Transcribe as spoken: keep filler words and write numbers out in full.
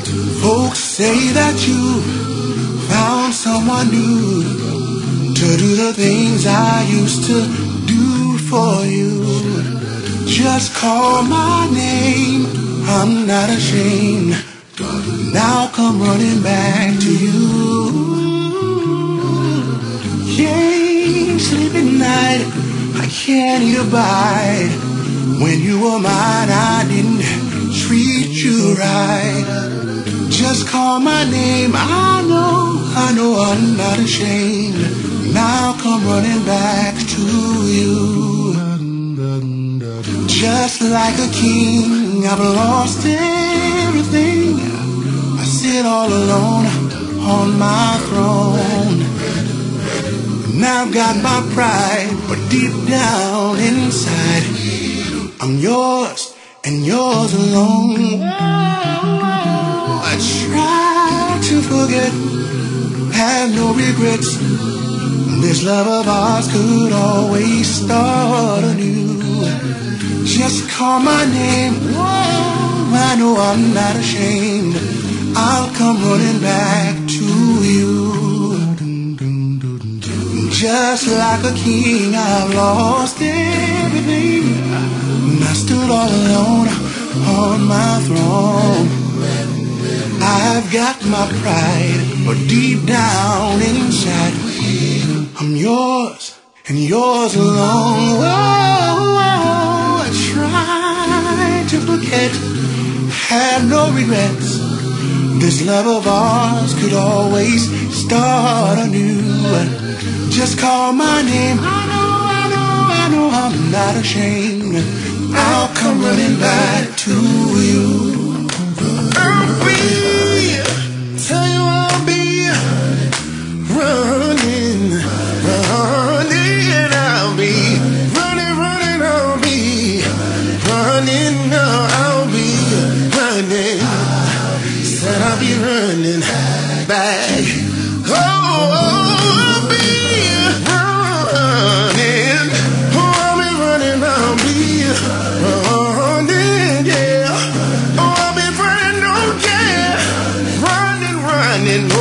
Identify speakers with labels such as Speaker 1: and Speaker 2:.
Speaker 1: Folks say that you found someone new to do the things I used to do for you. Just call my name, I'm not ashamed. Now come running back to you. Can't sleep at night, I can't eat a bite. When you were mine, I didn't treat you right. Just call my name, I know, I know I'm not ashamed. Now come running back to you. Just like a king, I've lost everything. I sit all alone on my throne. Now I've got my pride, but deep down inside, I'm yours and yours alone. I try to forget, have no regrets. This love of ours could always start anew. Just call my name, whoa, I know I'm not ashamed. I'll come running back to you. Just like a king, I've lost everything. I stood all alone on my throne. I've got my pride, but deep down inside, I'm yours and yours alone. Whoa, I tried to forget, had no regrets. This love of ours could always start anew. Just call my name, I know, I know, I know I'm not ashamed. I'll come running back to you. I'll be, tell you I'll be running, running. I'll be running, running. I'll be running. I'll be running. Said I'll be running back. Oh, I'll be running. Oh, I'll be running. I'll be running, yeah. Oh, I'll be running, oh yeah. Running, running.